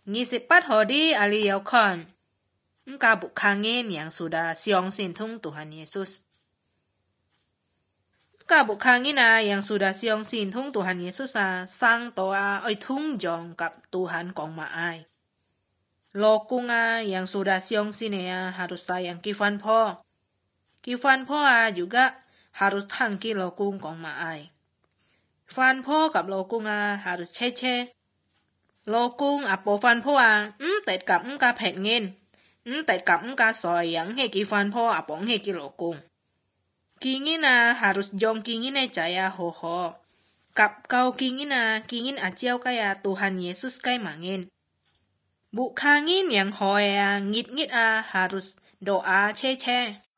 24 hari aliyaukan. Engkau bukannya yang sudah siongsin tung Tuhan Yesus. Engkau bukannya yang sudah siongsin tung Tuhan Yesus sang toa oi tung jong kap Tuhan kong maai. Lokung yang sudah siongsin harus sayang kifan po. Kifan po juga harus tangki lokung kong maai. Fan po kap lokung harus cece. Lokung apo fan po tet kap engkau pet ngin. Tet kap engkau soyang heki fan po apong heki lokung. Kingin harus jong kingin caya ho. Kap kau kingin aciau kaya Tuhan Yesus kay mangin. Bukangin yang hoe ngit harus doa cece.